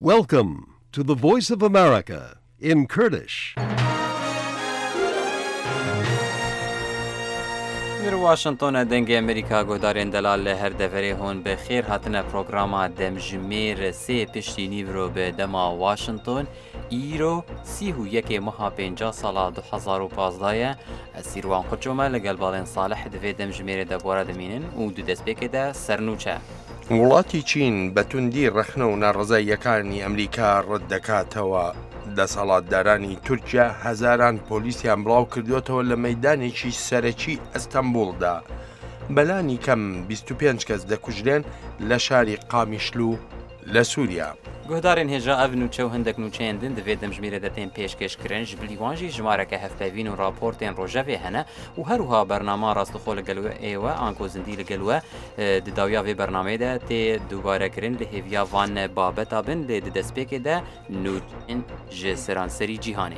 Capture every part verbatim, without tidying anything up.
Welcome to the Voice of America in Kurdish. در واشنطن دنگ امریکا گودارین دلال هر دفری هون به خیر هاتنه پروگراما دمجمیر سی پشتی نیورو به دما واشنطن ایرو سی و یک ماه پنجاه سال دو هزار و پانزده سیروان قرچومه لگل بالین صالح دوی دمجمیر دبوره دمینن و دو دست بکده سرنوچه وڵاتی چین بە توندی ڕەخنە و ناڕزاییەکانی ئەمریکا ڕەت دەکاتەوە. دەسەڵاتدارانی تورکیا هەزاران پۆلیسیان بڵاو کردوێتەوە لە مەیدانێکی سەرەکی ئەستەمبولدا. بەلانی کەم بیست و پێنج کەس دەکوژرێن لە شاری قامیشلو لە سووریا. گهدارین هجا اف نوچه و هندک نوچه اندن دوی دمجمیر دتین پیشکش کرن جبلیوانجی جمارک هفپیوین و راپورتین روژه هنه و هروها برنامه راستخو لگلوه ایوه آنکو زندی لگلوه دداویا وی برنامه ده تی دوباره کرن لحیویا وان بابتا بن لی ددسپیک ده نوچین جسران سری جیهانه.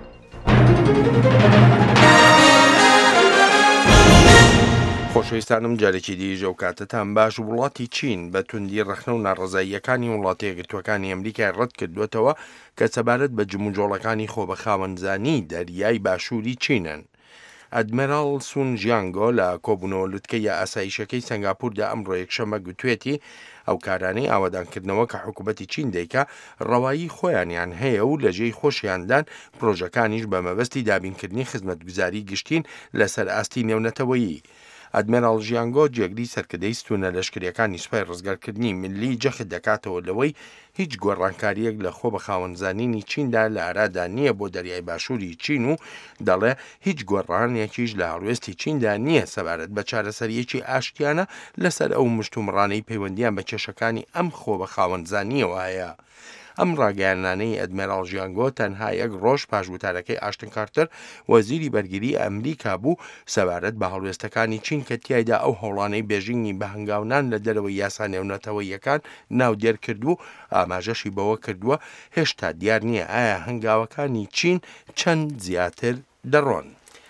خۆشەویستانم جارێکی دیژە و کاتتان باش. وڵاتی چین بە توندی ڕەخنە و ناڕزاییەکانی وڵاتە یەکگرتووەکانی ئەمریکای ڕەت کردوێتەوە کە سەبارەت بە جموجۆڵەکانی خۆ بە خاوەنزانی دەریای باشووری چینن. ئەدمێرال سون ژیانگۆ لە کۆبوونەوە لوتکەی ئاسایشەکەی سنگاپوردا ئەمڕۆ یەکشەمە گوتوێتی ئەو کارانەی ئاوادانکردنەوە کە حکوومەتی چین دەیکا ڕەوایی خۆیانیان هەیە و لە جێی خۆشیاندان پرۆژەکانیش بە مەبەستی دابینکردنی خزمەتگوزاری گشتین لەسەر ئاستی نێونەتەوەیی. ئەدمێرال ژیانگۆ جێگری سەرکردەی ستونە لەشکریەکانی سوپای ڕزگارکردنی ملی جەخت دەکاتەوە لەوەی هیچ گۆڕانکاریەک لە خۆ بە خاوەنزانینی چیندا لە ئارادا نییە بۆ دەریای باشووری چین و دەڵێ هیچ گۆڕانێکیش لە هەڵوێستی چیندا نییە سەبارەت بە چارەسەریەکی ئاشتیانە لەسەر ئەو مشتومڕانەی پەیوەندیان بە کێشەکانی ئەم خۆ بە خاوەنزانیەوە هەیە. ئەم ڕاگەیاندانەی ئەدمێرال ژیانگۆ تەنها یەک ڕۆژ پاش وتارەکەی ئاشتن کارتر وەزیری بەرگری ئەمریکا بوو سەبارەت بە هەڵوێستەکانی چین کە تیایدا ئەو هەوڵانەی بێژینگی بە هەنگاونان لە دەرەوەی یاسا نێونەتەوەییەکان ناودێر کردو ئاماژەشی بەوە کردووە هێشتا دیار نییە ئایا هەنگاوەکانی چین چەند زیاتر دەڕۆن.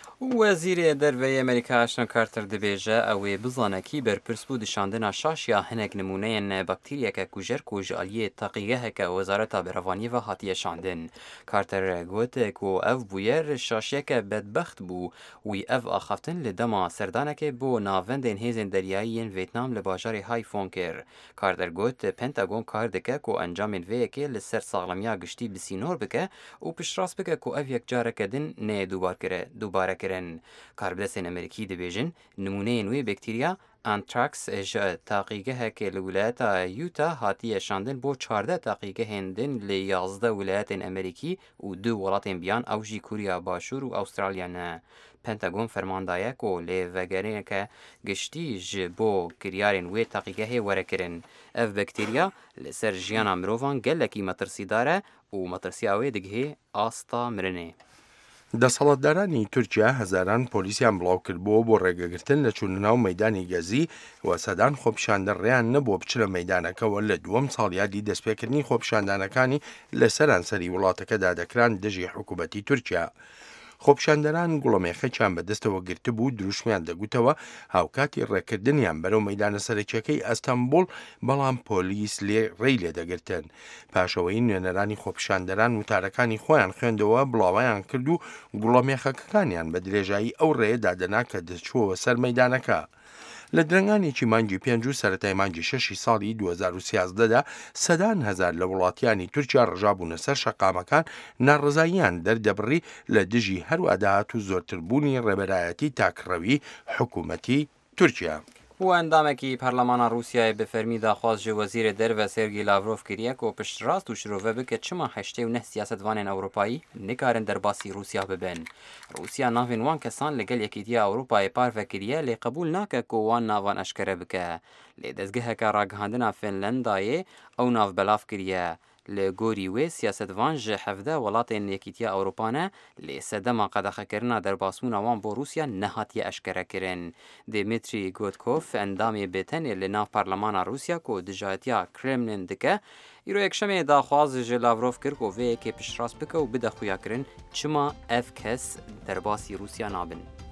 وەزیرێ دەرەوەی ئەمریکا ئاشتن کارتر دەبێژە ئەوێ بزانەکی بەرپرس بوو دشاندنا شاشیا هەنێک نمونەیەن بەکتریەکە کوژەر کۆژالیە تەقیگەهەکە وەزارەتە بەرەڤانیەوە هاتیە شاندن. کارتر گوت و ئەف بوویەر شاشیەکە بەدبەخت بوو وی ئەف ئاخافتن لە دەما سەردانەکە بۆ ناوەندێن هێزن دەریاییەن ڤێتنام لە باژاری هایفۆن کرد. کارتر گوت پێنتاگۆن کار دەکە و ئەنجامێن vەیەکێ لەسەر ساغڵەمیا گشتی بسینۆر بکە و پشتڕاست بکە و ئەف یەکجارەکەدن نێ دووبارەکردن. کاربدەستێن ئەمریکی دەبێژن نمونەیە نوێ بەکتریا ئانتراکس تاقیگەهەکە لە ویلایەتە یوتا هاتیە شاندن بۆ چواردە تاقیگەهێندن لە یازدە ویلایەتên ئەمریکی و دوو وڵاتên بیان ئەوژی کوریا باشوور و ئەوسترالیانە. پەنتاگۆن فەرماندایە و لێڤەگەرێنەکە گشتیش بۆ کریارên وێ تاقیگەهێ وەرەکردن. ئەف بەکتریا لەسەر ژیانە مرۆڤان گەلێکی مەترسیدارە و مەترسیاوێ دەگهێ ئاستا مرنێ. دەسەڵاتدارانی تورکیا هەزاران پۆلیسیان بڵاو کردبووە بۆ ڕێگەگرتن لە چوونەناو مەیدانی گەزی و سەدان خۆپیشاندە ڕێیان نەبووە بچرە مەیدانەکەەوە لە دووەم ساڵیادی دەستپێکردنی خۆپیشاندانەکانی لە سەرانسەری وڵاتەکەدا دەکران دژی حکوومەتی تورکیا. خۆپیشاندەران گوڵەمێخەکیان بەدەستەوە گرتبوو دروشمیان دەگوتەوە هاوکاتی ڕێکردنیان بەرەو مەیدانە سەرەکیەکەی ئەستەمبول بەڵام پۆلیس لێ ڕێی لێ دەگرتن. پاشەوەی نوێنەرانی خۆپیشاندەران وتارەکانی خۆیان خوێندەوە بڵاویان کرد و گوڵەمێخەکەکانیان بە درێژایی ئەو ڕێ دادەنا کە دەچووەوە سەر مەیدانەکە. لە درەنگانێکی مانگی پێنج و سەرەتای مانگی شەشی ساڵی دوو هەزار و سیازدەدا سەدان هەزار لە وڵاتیانی تورکیا ڕژابوونە سەر شەقامەکان ناڕزاییان دەردەبڕی لە دژی هەروە داهات و زۆرتربوونی ڕێبەرایەتی تاکڕەوی حکوومەتی تورکیا. و ئەندامێکی پەرلەمانە رووسیای بەفەرمی داخوازی وەزیرە دەرەوە سێرگی لاڤرۆڤ کریە و پشتڕاست و شرۆڤە بکە چما هەشتێ و نە سیاسەتوانên ئەوروپایی نکارن دەرباسی رووسیا ببن. رووسیا ناوێن وان کەسان لەگەل یەکێتیە ئەوروپای پارڤە کریە لێ قبول ناکە کە وان ناوان ئەشکەرە بکە. لێ دەستگەهەکە ڕاگەهاندنا فینلەندایە ئەو ناو بەلاف کریە. لە گۆری وێ سیاسەتوان ji hevde welatên Yekîtiya Ewropanê lê sedema qedexekirina derbasbûna wan bo Rûsya nehatiye eşkerekirin. Dmitry Gudkov endamê bêtenê li nav Parlemana Rûsya ku dijatiya Kremlin dike îro yekşemê daxwaz ji Lavrov kir ku vê yekê piştrast bike û bide xuyakirin çima ev kes derbasî Rûsya nabin.